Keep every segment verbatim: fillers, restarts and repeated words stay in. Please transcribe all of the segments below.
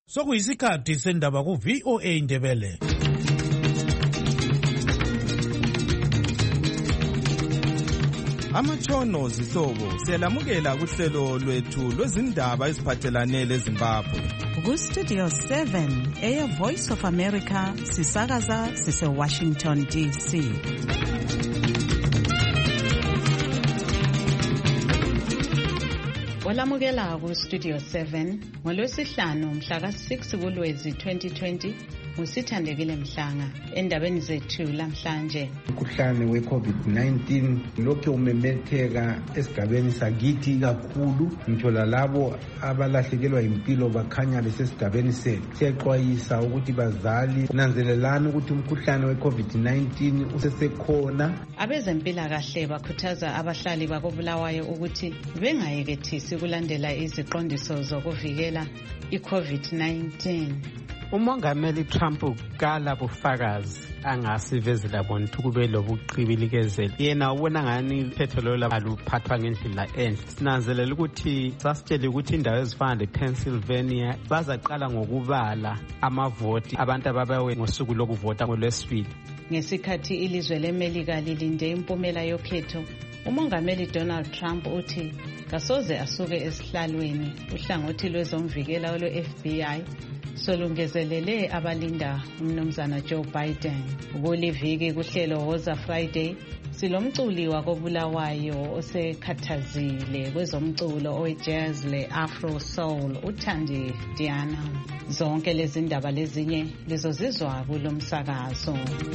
Sokuyisikhathi sendaba ku V O A Indebele. Amatshono zihlobo siyalamukela kuhlelo lwethu lwezindaba eziphathelane leZimbabwe. Ku Studio seven eya Voice of America sisakaza sise Washington D C. Olamukela ku Studio seven ngolwesihlanu mhla ka six kuLwezi twenty twenty usithandekile Mhlanga endabeni zethu lamhlanje. Umkhuhlane we COVID nineteen lokho umemetheka esigabeni sakithi kakhulu ngitsho lalabo abalahlekelwa impilo bakhanya besesigabeni sethu. Siyaxwayisa ukuthi bazali nanzelelana ukuthi umkhuhlane we COVID nineteen usesekhona. Abezempilakahle bakhuthaza abahlali bakoBulawayo ukuthi bengayekethisi kulandela iziqondiso zokuvikela iCovid nineteen. Umongameli Trump ukala bufakazi angasivezela bona kube lobuqibilikeze yena ubona ngani ithetho lo aluphathwa ngendlela enhle. Sinanzelela ukuthi sasitshela ukuthi indawo ezifana lePennsylvania bazaqala ngokubala amavoti abantu ababawe ngosuku lokuvota ngolwesibili. Ngesikhathi ilizwe leMelika lilinde impumela yokhetho, umongameli Donald Trump uthi kasoze asuke esihlalweni uhlangothi lwezomvikela lwe-F B I solungezelele abalinda umnumzana Joe Biden. Kuliviki kuhlelo Woza Friday silomculi wakoBulawayo osekhathazile kwezomculo ojazz le Afro Soul uThandi Diana. Zonke lezi ndaba lezinye lizozizwa kulomsakazo.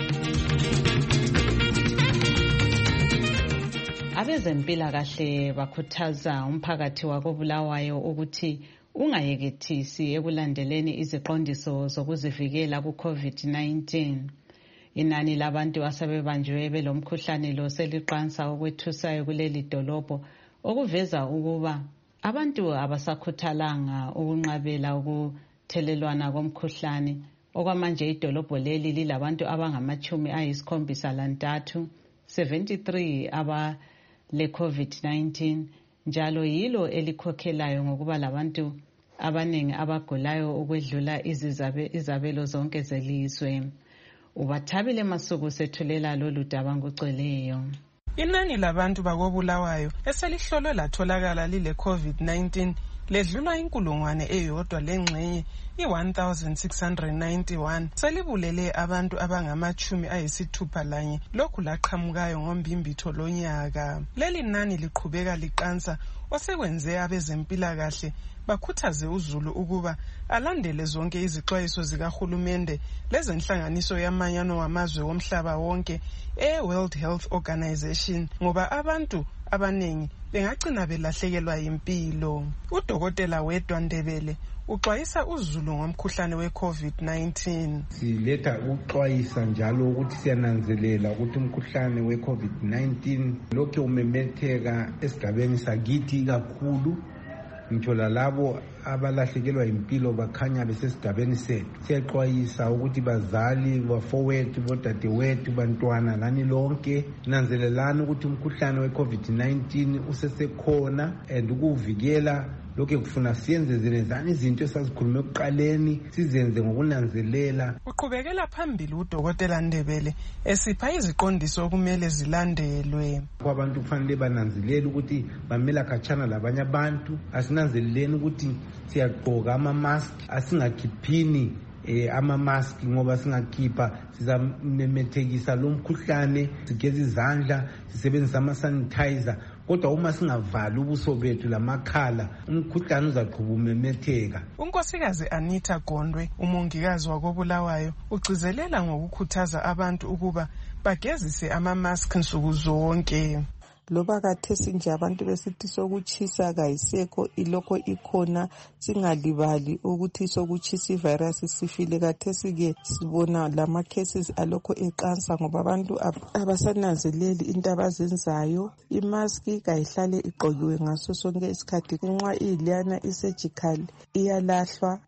Abezempilakahle bakhuthaza umphakathi wakoBulawayo ukuthi ungayekethisi ekulandeleni iziqondiso zokuzivikela ku-COVID nineteen. Inani labantu asebebanjwe belomkhuhlane lo seliqansa okwethusayo kuleli dolobho, okuveza ukuba abantu abasakhuthalanga ukunqabela ukuthelelwana komkhuhlane. Okwamanje idolobho leli lilabantu abangamachumi ayisikhombisa lantathu, seventy-three aba le COVID nineteen. Njalo yilo elikhokhelayo ngokuba labantu abaningi abagulayo ukwedlula izizabe izabelo zonke zelizwe. Ubathabile Masuku sethulela lolu daba ngocweleyo. Inani labantu bakoBulawayo eselihlolwe latholakala lile COVID nineteen ledlula inkulungwane eyodwa lengxenye i-one thousand six hundred ninety-one selibulele abantu abangamachumi ayisithupha lanye lokhu laqhamukayo ngombimbitho lonyaka. Leli nani liqhubeka liqansa osekwenze abezempilakahle bakhuthaze uZulu ukuba alandele zonke izixwayiso zikahulumende lezenhlanganiso yamanyano wamazwe womhlaba wonke e-World Health Organization ngoba abantu abanengi bengagcina belahlekelwa impilo. Udokotela Wedwa Ndebele uxwayisa uZulu ngomkhuhlane we-COVID nineteen. Siletha uxwayisa njalo ukuthi siyananzelela ukuthi umkhuhlane we-COVID nineteen lokho umemetheka esigabeni sakithi kakhulu ngitsho lalabo abalahlekelwa impilo bakhanya besesigabeni sethu. Siyaxwayisa ukuthi bazali bafowethu bodadewethu bantwana nani lonke nanzelelana ukuthi umkhuhlane we-COVID nineteen usesekhona and ukuvikela lokho kufuna siyenze zelezana izinto esazikhulume ekuqaleni sizenze ngokunanzelela. Uqhubekela phambili udokotela Ndebele esipha iziqondiso okumele zilandelwe. Abantu kufanele bananzelele ukuthi bamela khatshana labanye abantu, asinanzeleleni ukuthi siyagqoka ama-mask, asingakhiphini eh ama-mask ngoba singakhipha sizamemethekisa lo mkhuhlane, sigeze izandla, sisebenzisa ama-sanitizer. Kodwa uma singavali ubuso bethu lamakhala umkhuhlane uzaqhubeka umemetheka. Unkosikazi Anita Gondwe umongikazi wakoBulawayo ugcizelela ngokukhuthaza abantu ukuba bagezise ama-mask nsuku zonke. Loba kathesi nje abantu besithi sokuchisa kayisekho ilokho ikhona, singalibali ukuthi sokuchisa ivirus sifile. Kathesi ke sibona lama cases alokho eqansa ngoba abantu abasananzeleli into abazenzayo. Imask kayihlale igqokiwe ngaso sonke isikhathi, nxa iliyana isurgical iyalahlwa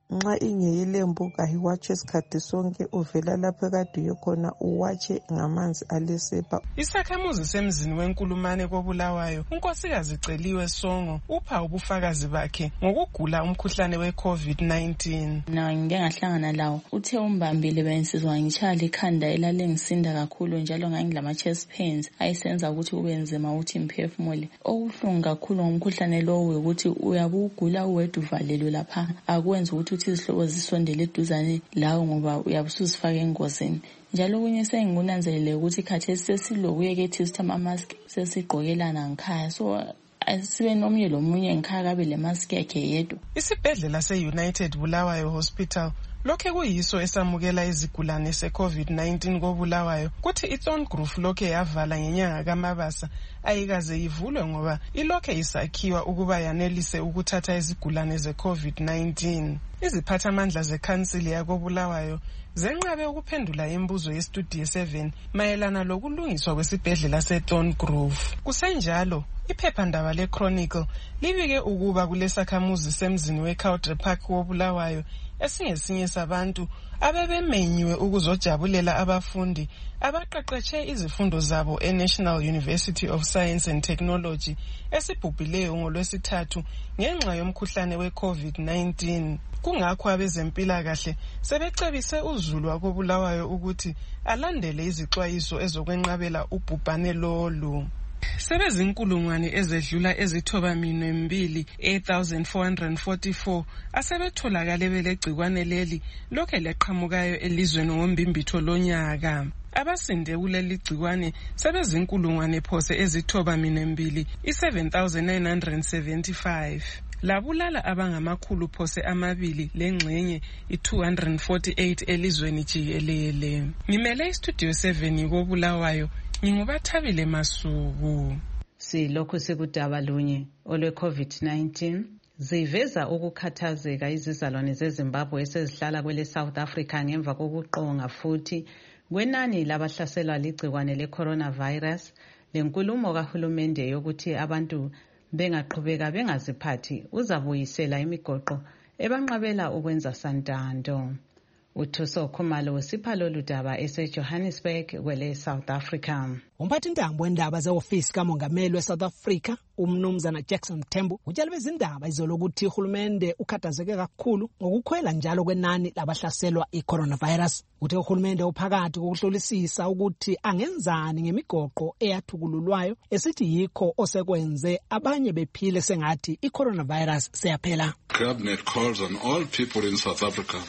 nxa ingeyelembu kayiwatshe isikhathi sonke, uvela lapho ekade uyekhona uwatshe ngamanzi alesepa. Isakhamuzi semzini wenkulumane koBulawayo, unkosikazi Celiwe Songo, upha ubufakazi bakhe ngokugula umkhuhlane we-COVID nineteen. Na ngike ngahlangana lawo, uthe umbambile bensizwa ngitshaya ikhanda elalengisinda kakhulu njalo ngangilama chest pains ayisenza ukuthi ube nzima ukuthi imphefumule. Okuhlungu kakhulu ngomkhuhlane lowo ukuthi uyabugula uwedwa uvalelwe lapha, akwenza ukuthi uthi izihlobo zisondele eduzane lawo ngoba uyabusuzifaka engozini. Njalo kunye sengikunanzelele ukuthi khathesi sesilokuyekethi ama-mask sesigqokelana ngikhaya, so asibe nomnye lomunye ngikhaya kabe le mask yakhe yedwa. Isibhedlela se-United Bulawayo Hospital lokhe kuyiso esamukela izigulane se-COVID nineteen koBulawayo, kuthi iThorngrove lokhe yavala ngenyanga kaMabasa ayikaze ivulwe ngoba ilokhe isakhiwa ukuba yanelise ukuthatha izigulane ze-COVID nineteen. Iziphathamandla zekhansili yakoBulawayo zenqabe ukuphendula imibuzo yestudio seven mayelana lokulungiswa kwesibhedlela seThorngrove. Kusenjalo, iphephandaba le-Chronicle libike ukuba kulesakhamuzi semzini we-Cowdrey Park woBulawayo esingesinye sabantu abebemenyiwe ukuzojabulela abafundi abaqeqetshe izifundo zabo e-National University of Science and Technology esibhubhileyo ngolwesithathu ngenxa yomkhuhlane we-COVID nineteen. Kungakho abezempilakahle sebecebise uzulu wakoBulawayo ukuthi alandele izixwayiso ezokwenqabela ubhubhane lolu. Sebezinkulungwane ezedlula ezithoba minwe mbili eight thousand four hundred forty-four asebetholakale belegcikwane leli lokhe leqhamukayo elizweni ngombimbitho lonyaka. Abasinde kuleli gcikwane sebezinkulungwane phose ezithoba minwe mbili i seven thousand nine hundred seventy-five. Labulala abangamakhulu phose amabili lengxenye i two hundred forty-eight elizweni jikelele. Ngimele istudio seven koBulawayo, ngingubathabile Masuku. Silokhu sikudaba lunye olwe-COVID nineteen ziveza ukukhathazeka izizalwane zeZimbabwe esezihlala kwele South Africa ngemva kokuqonga futhi kwenani labahlaselwa ligcikwane le-coronavirus. Lenkulumo kahulumende yokuthi abantu bengaqhubeka bengaziphathi uzabuyisela imigoqo ebanqabela ukwenza santando. Uthuso Khumalo usipha lolu daba ese-Johannesburg kwele South Africa. Umphathintambo wendaba ze-ofisi kamongameli we-South Africa umnumzana Jackson Mthembu utshela bezindaba izolo ukuthi uhulumende ukhathazeke kakhulu ngokukhwela njalo kwenani labahlaselwa i-coronavirus. Uthe uhulumende uphakathi kokuhlolisisa ukuthi angenzani ngemigoqo eyathukululwayo esithi yikho osekwenze abanye bephile sengathi i-coronavirus seyaphela. Cabinet calls on all people in South Africa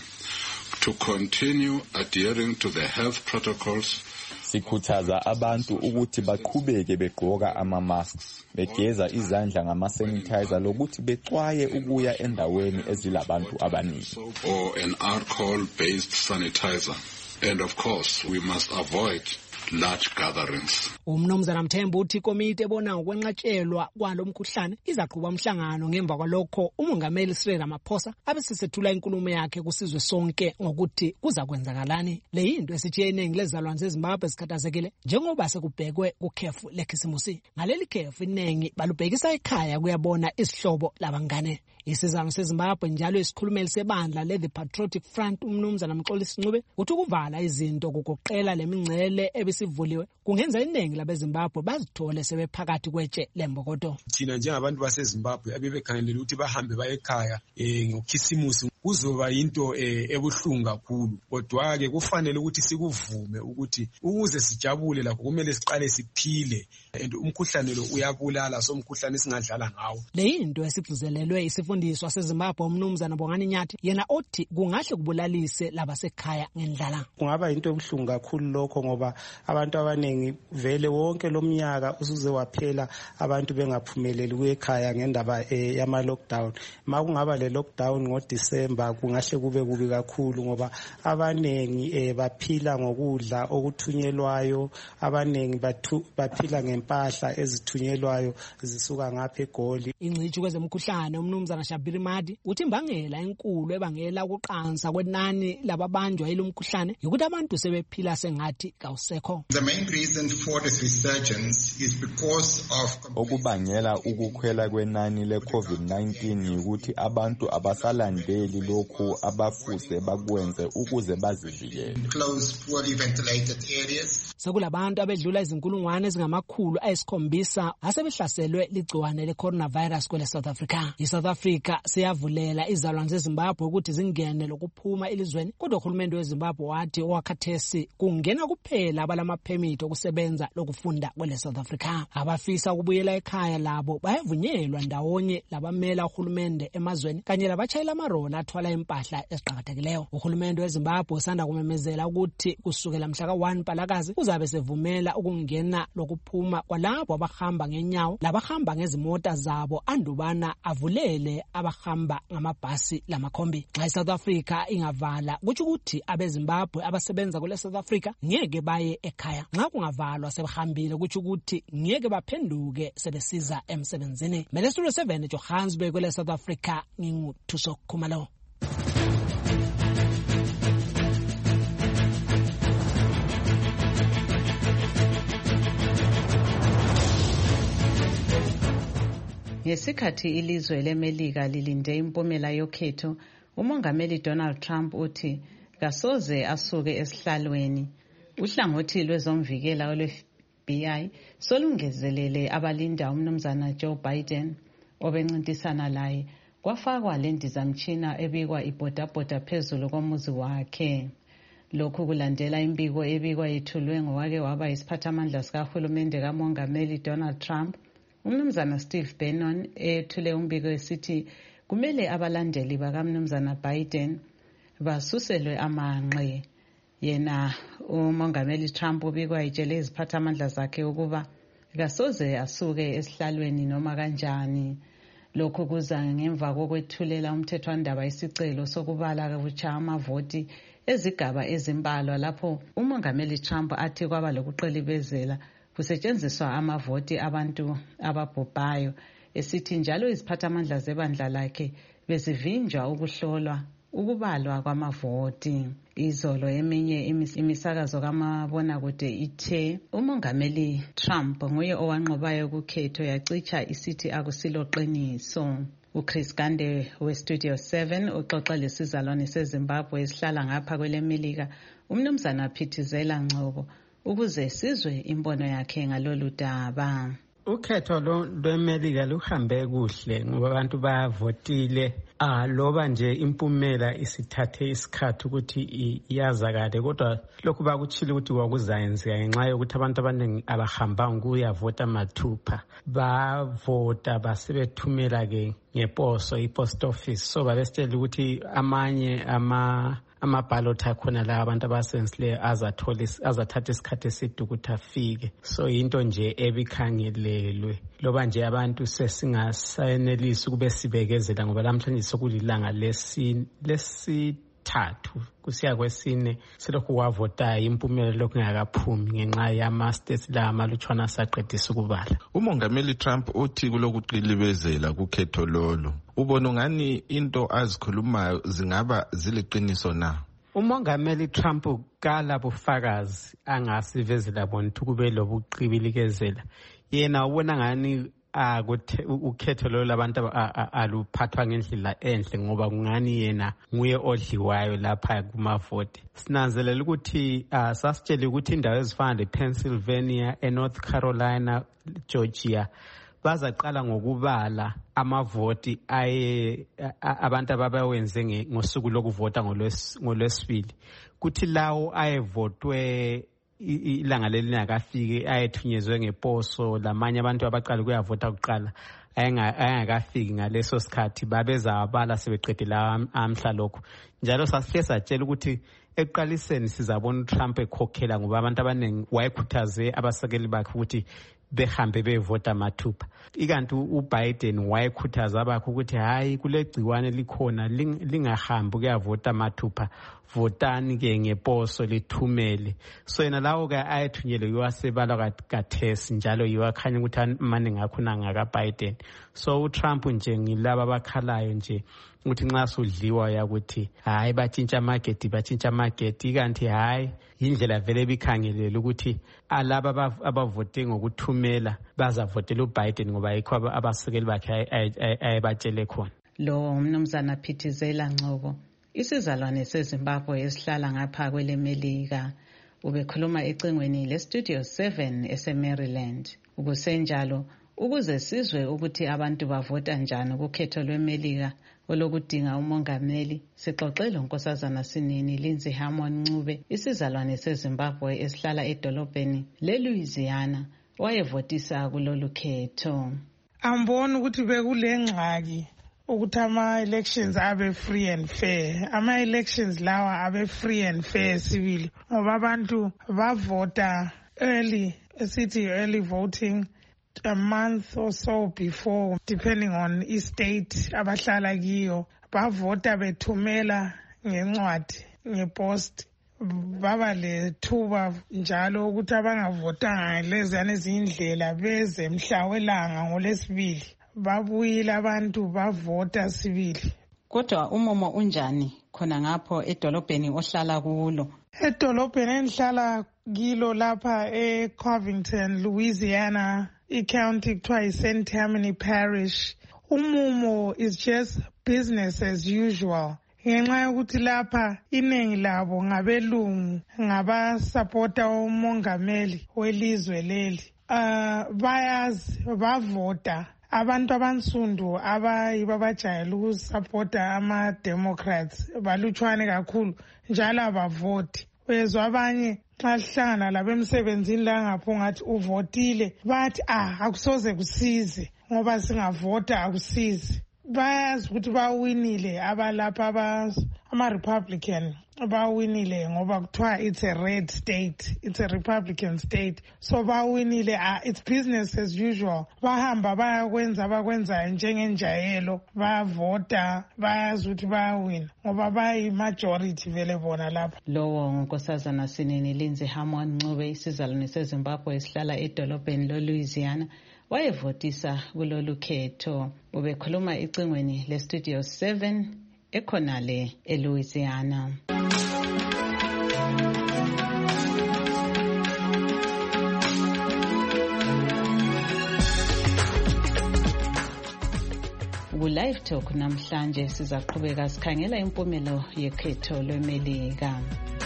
to continue adhering to the health protocols. Sikhuthaza abantu ukuthi baqhubeke begqoka ama-masks, begeza izandla ngama-sanitizer lokuthi bexwaye ukuya endaweni ezilabantu abaningi. Or an alcohol-based sanitizer. And of course, we must avoid large gatherings. Umnumzana Mthembu uthi ikomiti ebona ngokwenqatshelwa kwalo mkhuhlane izaqhuba umhlangano ngemva kwalokho umongameli Cyril Ramaphosa abesisethula inkulumo yakhe kusizwe sonke ngokuthi kuza kwenzakalani. Le yinto esithi iningi lezalwane zeZimbabwe zikhathazekile njengoba sekubhekwe kukhefu lekhisimusi. Ngaleli khefu iningi balubhekisa ekhaya kuyabona isihlobo labangane. Isizano seZimbabwe njalo isikhulumeli sebandla le-The Patriotic Front umnumzana Mxolisi Ncube uthi ukuvala izinto kugoqela lemingcele ebesivuliwe kungenza iningi labeZimbabwe bazithole sebephakathi kwetshe lembokodo. Thina njengabantu baseZimbabwe abebekhangelele ukuthi bahambe baye ekhaya eh ngokhisimusi kuzoba into ebuhlungu kakhulu, kodwa ke kufanele ukuthi sikuvume ukuthi ukuze sijabule lakho kumele siqale siphile, and umkhuhlane lo uyabulala, so umkhuhlane singadlala ngawo. Le into esigcizelelwe isifundiswa seZimbabwe umnumzana Bongani Nyathi yena othi kungahle kubulalise labasekhaya ngendlala. Kungaba into ebuhlungu kakhulu lokho ngoba abantu abanengi vele wonke lomnyaka usuze waphela abantu bengaphumeleli kuyekhaya ngendaba yama lockdown. Makungaba le lockdown ngoDecember kungahle kube kubi kakhulu ngoba abanengi eh, baphila ngokudla okuthunyelwayo, abanengi baphila ngempahla ezithunyelwayo zisuka ngapha eGoli. Ingcitshi kwezemkhuhlane umnumzana Shabiri Madi uthi imbangela enkulu ebangela ukuqansa kwenani lababanjwa yilomkhuhlane ukuthi abantu sebephila sengathi kawusekho. The main reason for this resurgence is because of okubangela ukukhwela kwenani le-COVID nineteen ukuthi abantu abasalandeli abavumeli lokhu abafuse bakwenze ukuze bazivikele. Sekulabantu abedlula izinkulungwane ezingamakhulu ayisikhombisa asebehlaselwe ligciwane le-coronavirus kwele South Africa. I-South Africa siyavulela izalwane zeZimbabwe ukuthi zingene lokuphuma elizweni, kodwa uhulumende weZimbabwe wathi owakhathesi kungena kuphela abalamaphemiti okusebenza lokufunda kwele South Africa. Abafisa ukubuyela ekhaya labo bayavunyelwa ndawonye labamela uhulumende emazweni kanye labatshayela amaroli athwala impahla eziqhakathekileyo. Uhulumende weZimbabwe usanda kumemezela ukuthi kusukela mhla ka one Mpalakazi uzabe sevumela ukungena lokuphuma kwalabo abahamba ngenyawo labahamba ngezimota zabo andubana avulele abahamba ngamabhasi lamakhombi. Xa iSouth Africa ingavala kuthi ukuthi abeZimbabwe abasebenza kule South Africa ngeke baye ekhaya. Nxa kungavalwa sebehambile kuthi ukuthi ngeke baphenduke sebesiza emsebenzini. Mele Studio seven Johannesburg kule South Africa, nginguThuso Khumalo. Ngesikhathi ilizwe leMelika lilinde impumela yokhetho, umongameli Donald Trump uthi kasoze asuke esihlalweni. Uhlangothi lwezomvikela olwe-F B I solungezelele abalinda umnumzana Joe Biden obencintisana laye. Kwafakwa lendizamtshina ebikwa ibhodabhoda phezulu komuzi wakhe. Lokhu kulandela imbiko ebikwa yethulwe ngowake waba isiphathamandla sikahulumende kamongameli Donald Trump, umnumzana Steve Bannon, ethule umbiko esithi kumele abalandeli bakamnumzana Biden basuselwe amanqe. Yena umongameli Trump ubikwa itshele iziphathamandla zakhe ukuba kasoze asuke esihlalweni noma kanjani. Lokhu kuza ngemva kokwethulela umthethwandaba isicelo sokubala kabutsha amavoti ezigaba ezimbalwa lapho umongameli Trump athi kwaba lokuqelibezela kusetshenziswa amavoti abantu ababhubhayo, esithi njalo iziphathamandla zebandla lakhe bezivinjwa ukuhlolwa ukubalwa kwamavoti. Izolo eminye imisakazo kamabonakude ithe umongameli Trump nguye owanqobayo ukukhetho, yacitsha isithi akusilo qiniso. uChris Gande weStudio seven uxoxa lesizalwane seZimbabwe esihlala ngapha kweleMelika, umnumzana Phithizela Ngcobo, ukuze sizwe imbono yakhe ngalolu daba. Ukhetho lweMelika luhambe kuhle ngoba abantu bayavotile. Ah loba nje impumela isithathe isikhathi ukuthi iyazakale, kodwa lokhu bakuchile ukuthi wakuzayenzeka ngenxa yokuthi abantu abaningi abahamba ukuyavota mathupha bavota basebethumela ke ngeposo ipost office. So babesitshela ukuthi amanye ama ama-ballot akhona la abantu abasensile azathatha isikhathi eside ukuthi afike. So into nje ebikhangelelwe loba nje abantu sesingasayenelisi ukube sibekezela ngoba namhlanje sokulilanga lesithathu kusiya kwesine selokhu wavotayo impumela lokhu ngakaphumi ngenxa yama-states la amalutshwana asaqedisa ukubala. Umongameli Trump uthi kulokuqilibezela kukhetho lolo. Ubona ngani into azikhulumayo zingaba ziliqiniso na? Umongameli Trump kala bufakazi angasivezela bona kube lobuqibilikezela. Yena ubona ngani ukhetho lo labantu aluphathwa ngendlela enhle ngoba kungani yena nguye odliwayo lapha kumavoti. Sinanzelela ukuthi sasitshele ukuthi indawo ezifana lePennsylvania, eNorth Carolina, Georgia bazaqala ngokubala amavoti aye abantu ababawenze ngosuku lokuvota ngolwesibili, kuthi lawo ayevotwe ilanga leli lingakafiki ayethunyezwe ngeposo, lamanye abantu abaqala ukuyavota kuqala ayengakafiki ngaleso sikhathi babeza abala sebeqedela amhla lokho. Njalo sasihle satshela ukuthi eqaliseni sizabona uTrump ekhokhela ngoba abantu abaningi wayekhuthaze abasekeli bakhe ukuthi behambe bevota mathupha. Ikanti uBiden wayekhuthaza abakho ukuthi hayi kule gciwane likhona lingahambi ukuyavota mathupha, votani ke ngeposo lithumele. So yena lawo ke ayethunyelwe yiwasebala kathesi njalo yiwakhanya ukuthi amaningi akhona ngakaBiden. So uTrump nje ngilaba abakhalayo nje ukuthi nxa sudliwa yakuthi hayi batshintsha market batshintsha market, kanti hayi indlela vele bikhangelela ukuthi alaba abavote ngokuthumela bazavotela uBiden ngoba yikho abasekeli bakhe ayebatshele khona. Lo umnumzana Phithizela Ngcobo, isizalwane seZimbabwe esihlala ngapha kwele Melika, ubekhuluma ecingweni leStudio seven eseMaryland. Ukusenjalo, ukuze sizwe ukuthi abantu bavota njani kukhetho lweMelika olokudinga umongameli, sixoxele unkosazana Sinini Lindsay Hamon Ncube, isizalwane seZimbabwe esihlala edolobheni leLouisiana, wayevotisa kulolu khetho. Amboni ukuthi bekule ngxaki ukuthi ama-elections abe free and fair. Ama-elections lawa abe free and fair sibili ngoba abantu bavota early, esithi early voting, a month or so before, depending on i-state abahlala kiyo. Bavota bethumela ngencwadi, ngepost. Baba lethuba njalo ukuthi abangavotanga leziyana ezindlela beze mhla welanga ngolesibili. Babuyile abantu bavota sibili. Kodwa umomo unjani khona ngapho edolobheni ohlala kulo? Edolobheni engihlala kilo lapha eCovington, Louisiana, i-county kuthiwa yi-Saint Tammany Parish. Umumo is just business as usual. Ngenxa yokuthi lapha iningi labo ngabelungu, ngabasupporta umongameli welizwe leli. Uh, bayazi bavota. Abantu abansundu abayibo abajayele ukusupporta ama-Democrats balutshwane kakhulu njalo abavoti. Uyezwa abanye xa sihlangana labo emsebenzini la ngapho ngathi uvotile, bathi ah akusoze kusize ngoba singavota akusizi. Bayazi ukuthi bawinile abalapha ama-Republican bawinile ngoba kuthiwa it's a red state, it's a Republican state, so bawinile. Ah, it's business as usual. Bahamba bayakwenza abakwenzayo njengenjayelo, bayavota, bayazi ukuthi bayawina ngoba bayi-majority vele bona lapha. Lowo ngunkosazana Sinini Lindsay Hamon Ncube, isizalwane seZimbabwe esihlala edolobheni lo-Louisiana, wayevotisa kulolu khetho. Ubekhuluma ecingweni leStudio seven ekhonale eLouisiana. Ku-Live Talk namhlanje sizaqhubeka sikhangela impumelo yekhetho lweMelika.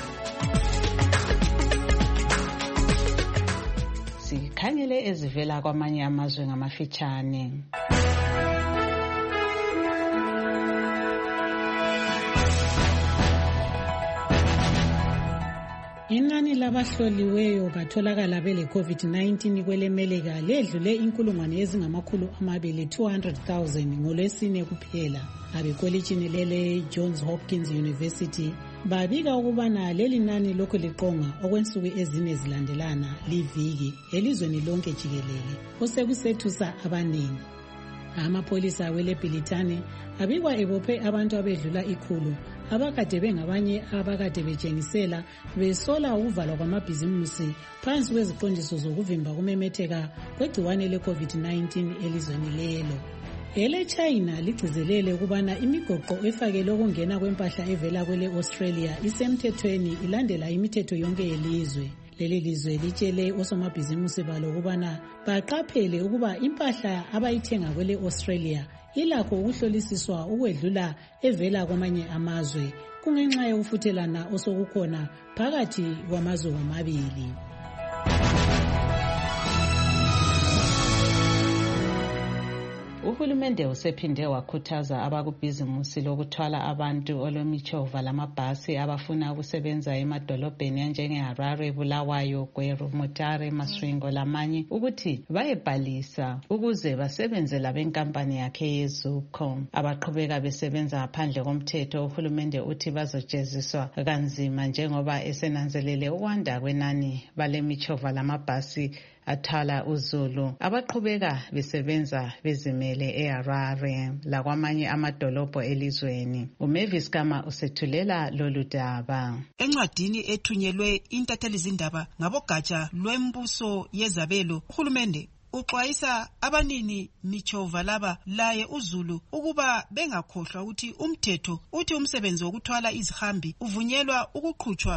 Sikhangele ezivela kwamanye amazwe ngamafitshane. Inani labahloliweyo batholakala bele COVID nineteen kwele Melika ledlule inkulungwane ezingamakhulu amabili two hundred thousand ngolwesine kuphela. Abekolitshini lele Johns Hopkins University babika ukubana leli nani lokhu liqonga okwensuku ezine zilandelana liviki elizweni lonke jikelele osekusethusa abaningi. Amapolisa wele Britani abikwa ebophe abantu abedlula ikhulu abakade bengabanye abakade betshengisela besola ukuvalwa kwamabhizimusi phansi kweziqondiso zokuvimba kumemetheka kwegciwane le-COVID nineteen elizweni lelo. Ele China ligcizelele ukubana imigoqo efakele ukungena kwempahla evela kwele Australia isemthethweni ilandela imithetho yonke yelizwe. Leli lizwe litshele osomabhizimusi balo ukubana baqaphele ukuba impahla abayithenga kwele Australia ilakho ukuhlolisiswa ukwedlula evela kwamanye amazwe kungenxa yokufuthelana osokukhona phakathi kwamazwe womabili. Uhulumende usephinde wakhuthaza abakubhizimusi lokuthwala abantu olwemichova lamabhasi abafuna ukusebenza emadolobheni anjengeHarare, Bulawayo, Gweru, Mutare, Masvingo lamanye ukuthi bayebhalisa ukuze basebenze labenkampani yakhe yeZUCO. Abaqhubeka besebenza ngaphandle komthetho uhulumende uthi bazojeziswa kanzima njengoba esenanzelele ukwanda kwenani balemichova lamabhasi athala uzulu abaqhubeka besebenza bezimele eHarare lakwamanye amadolobho elizweni. uMavis Kama usethulela lolu daba. Encwadini ethunyelwe intatheli zindaba ngabogatsha lwembuso yezabelo, uhulumende uxwayisa abanini michova laba laye uzulu ukuba bengakhohlwa ukuthi umthetho uthi umsebenzi wokuthwala izihambi uvunyelwa ukuqhutshwa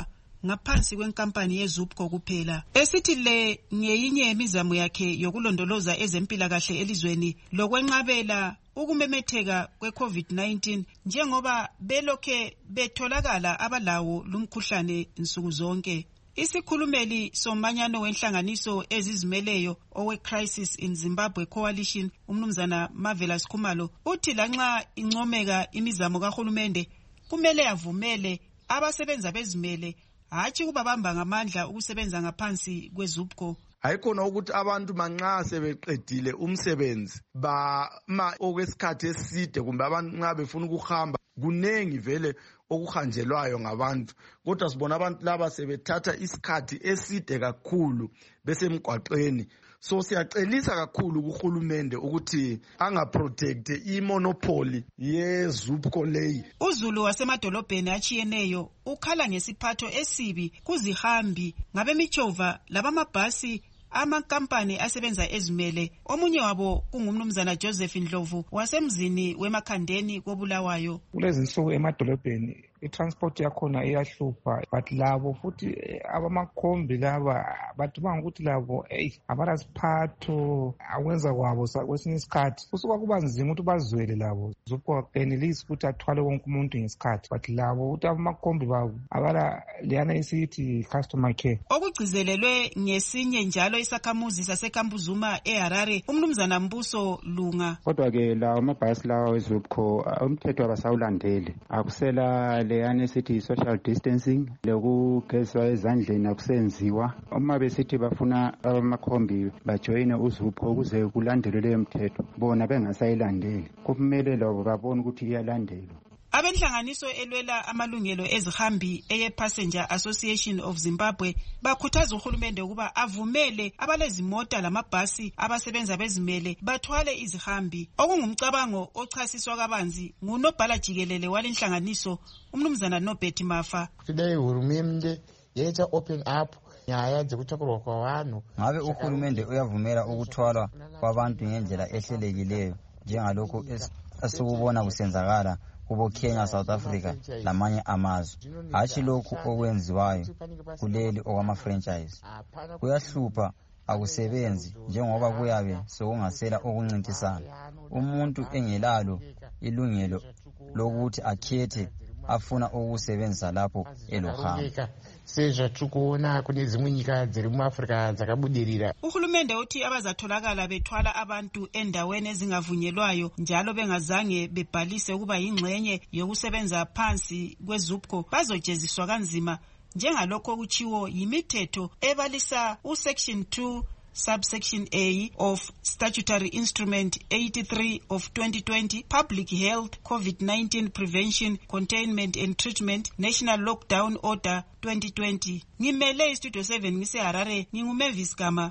ngaphansi kwenkampani yeZupco kuphela. Esithi le ngeyinye yemizamo yakhe yokulondoloza ezempilakahle elizweni lokwenqabela ukumemetheka kwe-COVID nineteen njengoba belokhe betholakala abalawo lumkhuhlane nsuku zonke. Isikhulumeli somanyano wenhlanganiso ezizimeleyo owe-Crisis in Zimbabwe Coalition, umnumzana Marvelous Khumalo, uthi lanxa incomeka imizamo kahulumende kumele avumele abasebenza bezimele hatshi kubabamba ngamandla ukusebenza ngaphansi kweZupco. Hayikhona ukuthi abantu manxa sebeqedile umsebenzi bama okwesikhathi eside kumbe abantu nxa befuna ukuhamba kunengi vele okuhanjelwayo ngabantu, kodwa sibona abantu laba sebethatha isikhathi eside kakhulu besemgwaqeni. So siyacelisa kakhulu kuhulumende ukuthi angaprotect imonopoly yeZupco leyi. uZulu wasemadolobheni achiyeneyo ukhala ngesiphatho esibi kuzihambi ngabemichova labamabhasi amakampani asebenza ezimele. Omunye wabo kungumnumzana Joseph Ndlovu wasemzini weMakhandeni koBulawayo. Kulezi nsuku emadolobheni itransport yakhona iyahlupha, but labo futhi abamakhombi laba bathi bangukuthi labo hey abala siphatho akwenza kwabo kwesinye isikhathi kusuka kuba nzima ukuthi bazwele labo. Zupco enelisi ukuthi athwale wonke umuntu ngesikhathi, but labo ukuthi abamakhombi babo abala leyana isithi customer care. Okugcizelelwe ngesinye njalo isakhamuzi saseKambuzuma eHarare umnumzana Mbuso Lunga. Kodwa ke lawo amabhasi lawo weZupco umthetho abasawulandeli, akusela leyana esithi social distancing lokugezwa ezandleni akusenziwa. Uma besithi bafuna abamakhombi bajoyine uZupco ukuze kulandelwe leyo mthetho bona bengasayilandeli, kumele labo babone ukuthi iyalandelwa. Abenhlanganiso elwela amalungelo ezihambi eye Passenger Association of Zimbabwe bakhuthaza uhulumende ukuba avumele abalezimota lamabhasi abasebenza bezimele bathwale izihambi. Okungumcabango ochasiswa kabanzi ngunobhala jikelele walenhlanganiso umnumzana Nobert Mafa. Today uhulumende yenza open up nyaya dzekutsvakurwa kwavanhu. Ngabe uhulumende uyavumela ukuthwala kwabantu ngendlela ehlelekileyo njengalokho esikubona kusenzakala kubo Kenya, South Africa lamanye amazwe, hatshi lokhu okwenziwayo kuleli okwama-franchise. Kuyahlupha, akusebenzi njengoba kuyabe sokungasela okuncintisana. Umuntu engelalo ilungelo lokuthi akhethe afuna ukusebenzisa lapho elohamba. Sezva tukuona kune zimwe nyika dziri muAfrica dzakabudirira. Uhulumende uthi abazatholakala bethwala abantu endaweni ezingavunyelwayo njalo bengazange bebhalise ukuba yingxenye yokusebenza phansi kweZupco bazojeziswa kanzima njengalokho okuchiwo yimithetho ebalisa usection two subsection A of Statutory Instrument eighty-three of twenty twenty, Public Health COVID nineteen Prevention, Containment and Treatment, National Lockdown Order twenty twenty. Ngimele Studio seven ngise Harare, nginguMavis Gama.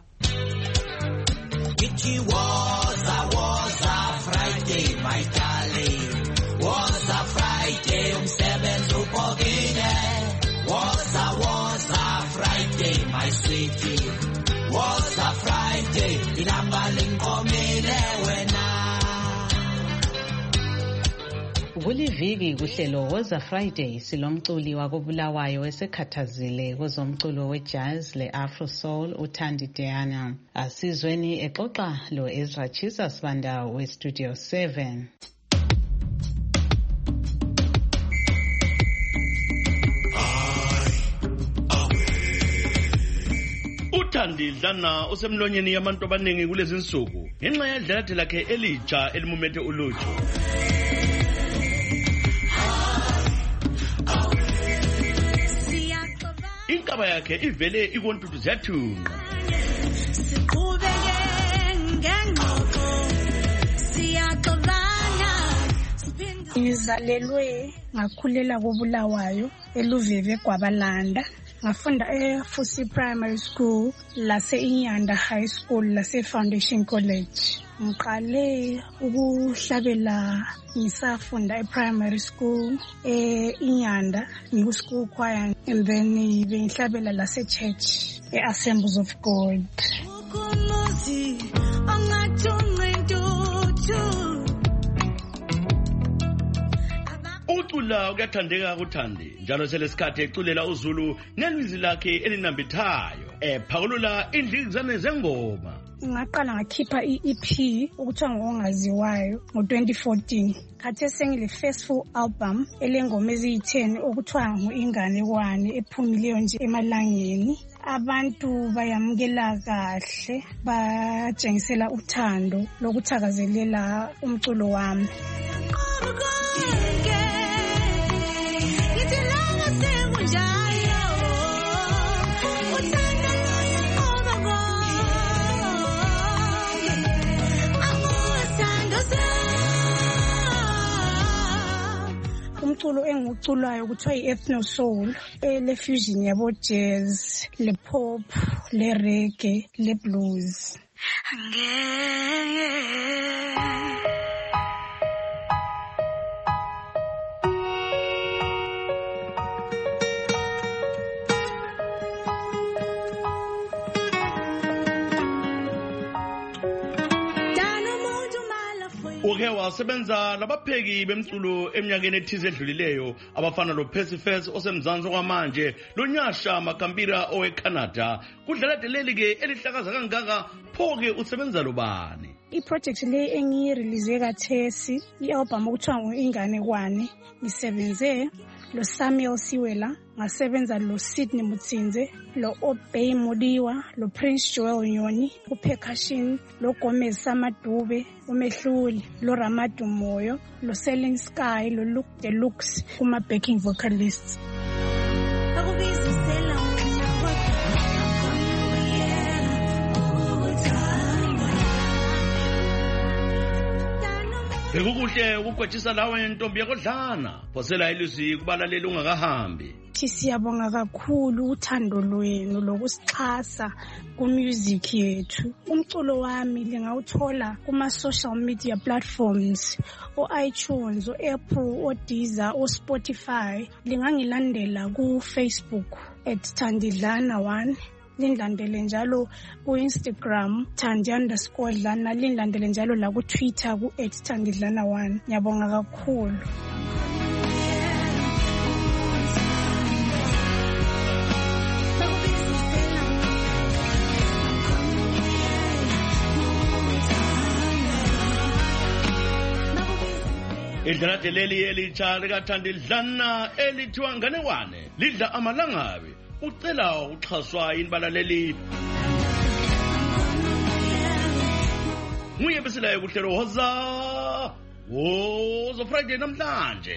It was a was a Friday, my darling. Was a Friday, umsebenzi upogile. Was a was a Friday, my sweetie. Was a Friday, ilamba linkomile wena. Kuliviki kuhlelo Woza Friday silomculi wakoBulawayo esekhathazile kwezomculo wejazz le-Afro Soul uThandi Diana. Asizweni exoxa lo Ezra Chisa Sibanda we-Studio seven. uThandi Dlana usemlonyeni yabantu abaningi kulezi insuku ngenxa yedlathi lakhe elitsha elimumethe ulutsho. Inkaba yakhe ivele ikontutu ziyathunqa. Ngizalelwe ngakhulela koBulawayo eLuveve Gwabalanda. Ngafunda eFusi Primary School, lase Inyanda High School, lase Foundation College. Ngiqale ukuhlabela ngisafunda ePrimary School eInyanda, ngiku-school choir, and then bengihlabela lase church eAssemblies of God. Ukucula kuyathandeka kuthandi njalo selesikhathi eculela uZulu ngelizwi lakhe elinambithayo ephakulula indlikizane zengoma. Ngaqala ngakhipha i-E P ukuthiwa ngokungaziwayo ngo-twenty fourteen. Khathe sengile first full album elengoma eziyi-ten okuthiwa ngu-Inganekwane ephumileyo nje emalangeni. Abantu bayamukela kahle, batshengisela uthando lokuthakazelela umculo wami. Umculo enguculayo kuthiwa i-ethno soul, le fusion yabo jazz, le pop, le reggae, le blues. Uke wasebenza labapheki bemculo eminyakeni ethize edlulileyo abafana lo Percy Face osemzansi kwamanje lo Nyasha Makampira oweCanada. Kudlala deleli ke elihlakaza kangaka phoke usebenza lobani? I-project le engiyirelease kathesi i-album okuthiwa ngu-Inganekwane ngisebenze lo Samuel Siwela, ngasebenza lo Sydney Mutsinze, lo Obey Modiwa, lo Prince Joel Nyoni ku-percussion, lo Gomez Samadube umehluli, lo Ramadu Moyo, lo Selling Sky, lo Luke Deluxe kuma-backing vocalists. Bekukuhle ukukwetshisa lawe ntombi yakodlana phosela ilizwi kubalaleli ungakahambi. Siyabonga kakhulu uthando lwenu lokusixhasa ku-music yethu. Umculo wami lingawuthola kuma-social media platforms, o-iTunes, o-Apple, o-Deezer, o-Spotify. Lingangilandela ku-Facebook at Thandidlana one. Linlandele njalo ku-Instagram Thandi underscore Dlana, linlandele njalo la ku-Twitter ku at Thandidlana one. Ngiyabonga kakhulu. Idlala deleli elitsha likaThandidlana elithiwa Inganekwane lidla amalangabi. Ucela uxhaswa inbalaleli. Nguye besilayo kuhlelo Woza Woza Friday namhlanje.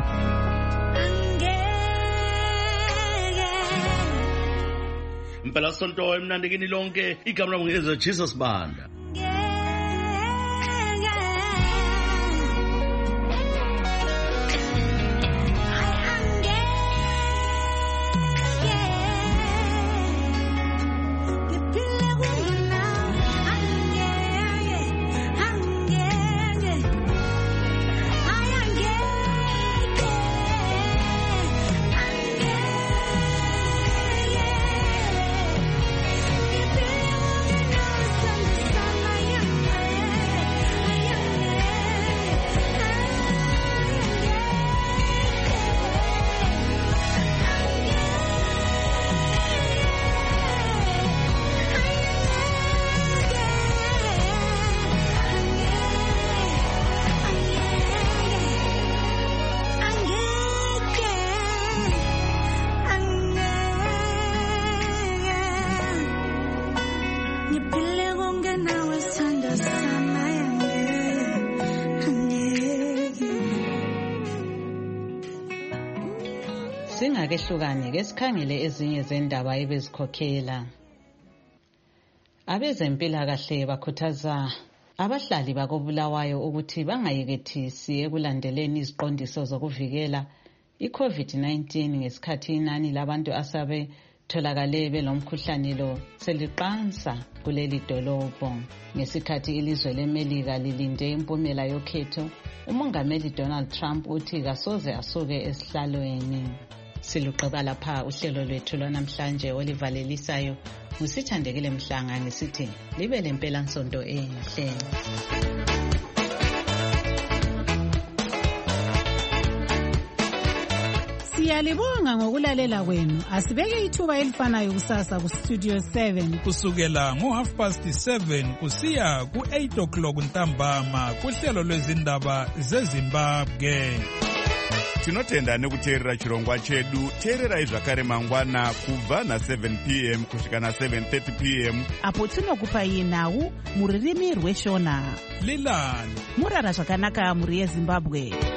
Impela sonto emnandikini lonke igama lami ngizo Jesus Banda. Singakehlukane ke sikhangele ezinye zendaba ebezikhokhela. Abezempilakahle bakhuthaza abahlali bakobulawayo ukuthi bangayekethisi ekulandeleni iziqondiso zokuvikela i-COVID nineteen ngesikhathi inani labantu asabe tholakale belomkhuhlane lo seliqansa kuleli dolobho. Ngesikhathi ilizwe leMelika lilinde impumela yokhetho, umongameli Donald Trump uthi kasoze asuke esihlalweni. Siluqaba lapha uhlelo lwethu lwanamhlanje olivalelisayo ngusithandekile Mhlanga ngisithi libe lempela nsonto enhle. Siyalibonga ngokulalela kwenu. Asibeke ithuba elifanayo kusasa ku Studio seven kusukela ngo half past seven kusiya ku eight o'clock ntambama kuhlelo lwezindaba zeZimbabwe. Tinotenda nekuteerera chirongwa chedu. Teererai zvakare mangwana kubva na seven p m kusvika na seven thirty p m apo tinokupai nhau muririmi rweshona. Lilani murara zvakanaka muri yeZimbabwe.